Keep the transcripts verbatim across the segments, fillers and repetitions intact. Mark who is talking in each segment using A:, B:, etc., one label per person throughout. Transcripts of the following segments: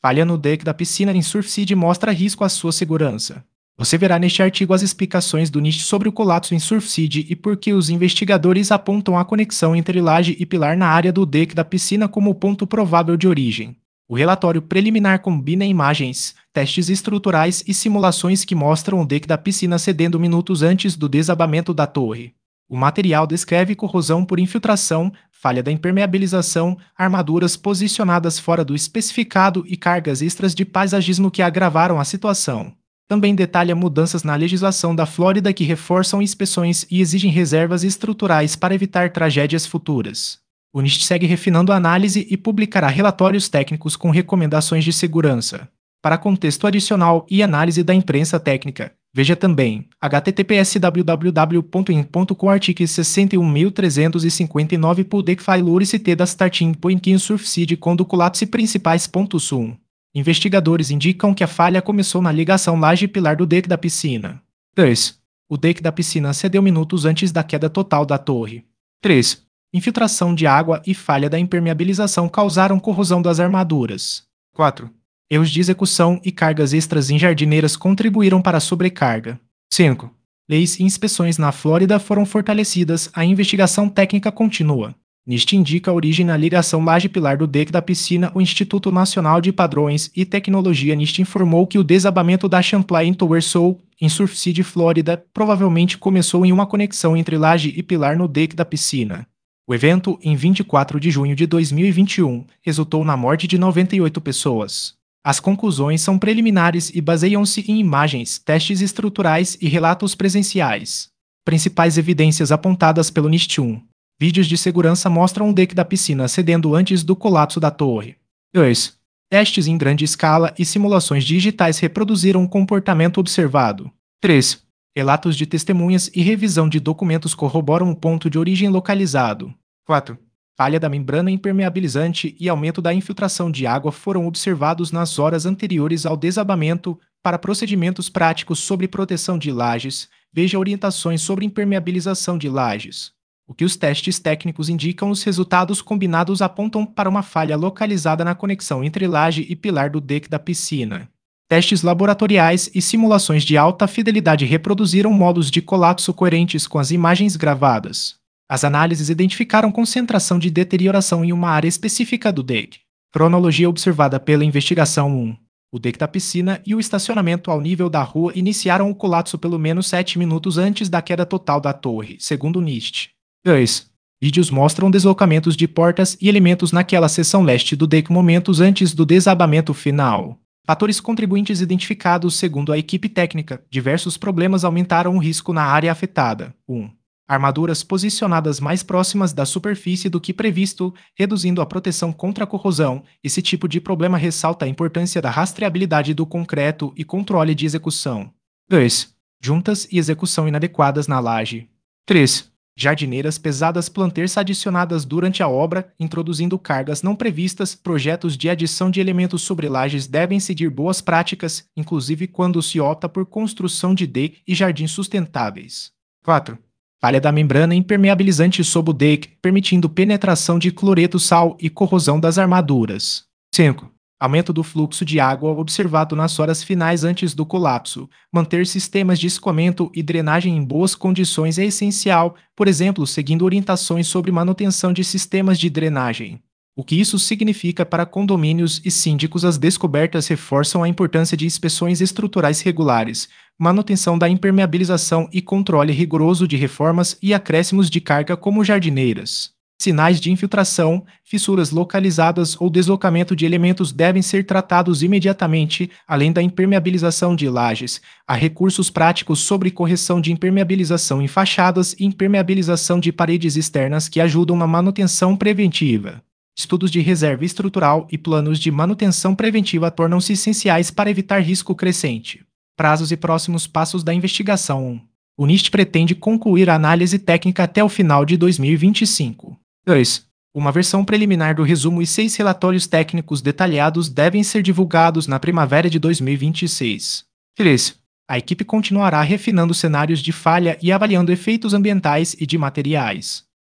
A: Falha no deck da piscina em Surfside mostra risco à sua segurança. Você verá neste artigo as explicações do NIST sobre o colapso em Surfside e por que os investigadores apontam a conexão entre laje e pilar na área do deck da piscina como ponto provável de origem. O relatório preliminar combina imagens, testes estruturais e simulações que mostram o deck da piscina cedendo minutos antes do desabamento da torre. O material descreve corrosão por infiltração, falha da impermeabilização, armaduras posicionadas fora do especificado e cargas extras de paisagismo que agravaram a situação. Também detalha mudanças na legislação da Flórida que reforçam inspeções e exigem reservas estruturais para evitar tragédias futuras. O NIST segue refinando a análise e publicará relatórios técnicos com recomendações de segurança. Para contexto adicional e análise da imprensa técnica, veja também https www ponto in ponto com artigo sessenta e um mil trezentos e cinquenta e nove por deck failure das starting point in Surfside com do colapse principais. Sum. Investigadores indicam que a falha começou na ligação laje-pilar do deck da piscina. dois. O deck da piscina cedeu minutos antes da queda total da torre. três. Infiltração de água e falha da impermeabilização causaram corrosão das armaduras. quatro. Erros de execução e cargas extras em jardineiras contribuíram para a sobrecarga. cinco. Leis e inspeções na Flórida foram fortalecidas, a investigação técnica continua. NIST indica a origem na ligação laje-pilar do deck da piscina. O Instituto Nacional de Padrões e Tecnologia NIST informou que o desabamento da Champlain Tower Soul, em Surfside, Flórida, provavelmente começou em uma conexão entre laje e pilar no deck da piscina. O evento, em vinte e quatro de junho de dois mil e vinte e um, resultou na morte de noventa e oito pessoas. As conclusões são preliminares e baseiam-se em imagens, testes estruturais e relatos presenciais. Principais evidências apontadas pelo NIST. um. Vídeos de segurança mostram o deck da piscina cedendo antes do colapso da torre. dois. Testes em grande escala e simulações digitais reproduziram o comportamento observado. três. Relatos de testemunhas e revisão de documentos corroboram o ponto de origem localizado. quatro. Falha da membrana impermeabilizante e aumento da infiltração de água foram observados nas horas anteriores ao desabamento. Para procedimentos práticos sobre proteção de lajes, veja orientações sobre impermeabilização de lajes. O que os testes técnicos indicam, os resultados combinados apontam para uma falha localizada na conexão entre laje e pilar do deck da piscina. Testes laboratoriais e simulações de alta fidelidade reproduziram modos de colapso coerentes com as imagens gravadas. As análises identificaram concentração de deterioração em uma área específica do deck. Cronologia observada pela investigação. um. O deck da piscina e o estacionamento ao nível da rua iniciaram o colapso pelo menos sete minutos antes da queda total da torre, segundo o NIST. dois. Vídeos mostram deslocamentos de portas e elementos naquela seção leste do deck momentos antes do desabamento final. Fatores contribuintes identificados segundo a equipe técnica. Diversos problemas aumentaram o risco na área afetada. um. Armaduras posicionadas mais próximas da superfície do que previsto, reduzindo a proteção contra a corrosão. Esse tipo de problema ressalta a importância da rastreabilidade do concreto e controle de execução. dois. Juntas e execução inadequadas na laje. três. Jardineiras pesadas planters adicionadas durante a obra, introduzindo cargas não previstas. Projetos de adição de elementos sobre lajes devem seguir boas práticas, inclusive quando se opta por construção de deck e jardins sustentáveis. quatro. Falha da membrana impermeabilizante sob o deck, permitindo penetração de cloreto, sal e corrosão das armaduras. cinco. Aumento do fluxo de água observado nas horas finais antes do colapso. Manter sistemas de escoamento e drenagem em boas condições é essencial, por exemplo, seguindo orientações sobre manutenção de sistemas de drenagem. O que isso significa para condomínios e síndicos? As descobertas reforçam a importância de inspeções estruturais regulares, manutenção da impermeabilização e controle rigoroso de reformas e acréscimos de carga como jardineiras. Sinais de infiltração, fissuras localizadas ou deslocamento de elementos devem ser tratados imediatamente, além da impermeabilização de lajes. Há recursos práticos sobre correção de impermeabilização em fachadas e impermeabilização de paredes externas que ajudam na manutenção preventiva. Estudos de reserva estrutural e planos de manutenção preventiva tornam-se essenciais para evitar risco crescente. Prazos e próximos passos da investigação. O NIST pretende concluir a análise técnica até o final de dois mil e vinte e cinco. dois. Uma versão preliminar do resumo e seis relatórios técnicos detalhados devem ser divulgados na primavera de dois mil e vinte e seis. três. A equipe continuará refinando cenários de falha e avaliando efeitos ambientais e de materiais.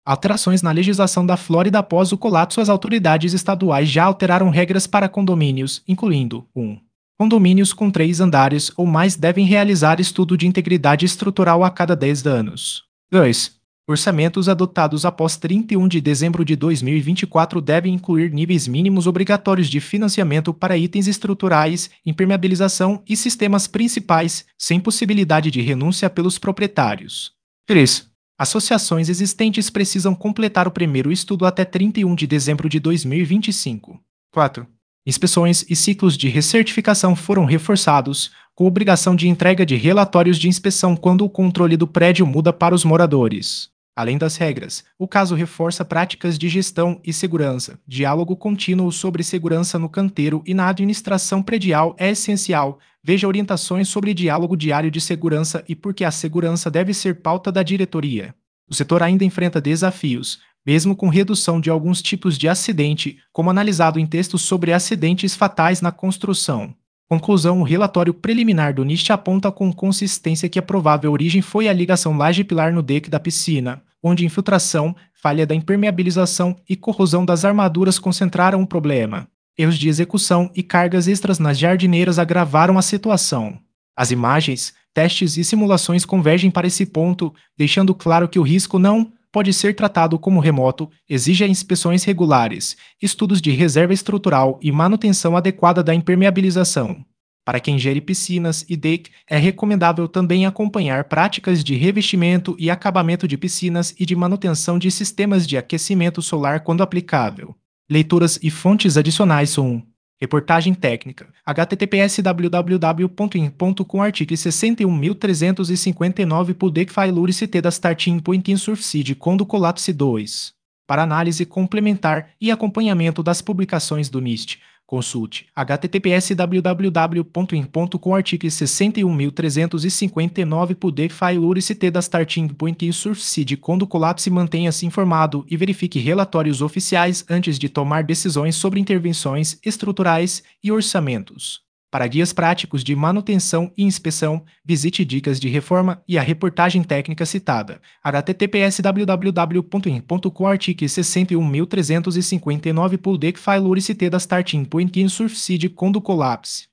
A: Alterações na legislação da Flórida após o colapso, as autoridades estaduais já alteraram regras para condomínios, incluindo um. Condomínios com três andares ou mais devem realizar estudo de integridade estrutural a cada dez anos. dois. Orçamentos adotados após trinta e um de dezembro de dois mil e vinte e quatro devem incluir níveis mínimos obrigatórios de financiamento para itens estruturais, impermeabilização e sistemas principais, sem possibilidade de renúncia pelos proprietários. três. Associações existentes precisam completar o primeiro estudo até trinta e um de dezembro de dois mil e vinte e cinco. quatro. Inspeções e ciclos de recertificação foram reforçados, com obrigação de entrega de relatórios de inspeção quando o controle do prédio muda para os moradores. Além das regras, o caso reforça práticas de gestão e segurança. Diálogo contínuo sobre segurança no canteiro e na administração predial é essencial. Veja orientações sobre diálogo diário de segurança e por que a segurança deve ser pauta da diretoria. O setor ainda enfrenta desafios, mesmo com redução de alguns tipos de acidente, como analisado em textos sobre acidentes fatais na construção. Conclusão: o relatório preliminar do NIST aponta com consistência que a provável origem foi a ligação laje-pilar no deck da piscina, onde infiltração, falha da impermeabilização e corrosão das armaduras concentraram o problema. Erros de execução e cargas extras nas jardineiras agravaram a situação. As imagens, testes e simulações convergem para esse ponto, deixando claro que o risco não pode ser tratado como remoto, exige inspeções regulares, estudos de reserva estrutural e manutenção adequada da impermeabilização. Para quem gere piscinas e deck, é recomendável também acompanhar práticas de revestimento e acabamento de piscinas e de manutenção de sistemas de aquecimento solar quando aplicável. Leituras e fontes adicionais um. Reportagem técnica. https www ponto in ponto com artigo sessenta e um mil trezentos e cinquenta e nove P U D E C Failure das starting point in Surfseed Condo Collapse dois. Para análise complementar e acompanhamento das publicações do NIST, consulte https www ponto in ponto com artigo sessenta e um mil trezentos e cinquenta e nove P U D E C Failure das starting point in Surfseed Condo Collapse. Mantenha-se informado e verifique relatórios oficiais antes de tomar decisões sobre intervenções estruturais e orçamentos. Para guias práticos de manutenção e inspeção, visite dicas de reforma e a reportagem técnica citada. https www ponto in ponto com artigo sessenta e um mil trezentos e cinquenta e nove P U D E C Failure das starting point in Surfseed Condo Collapse.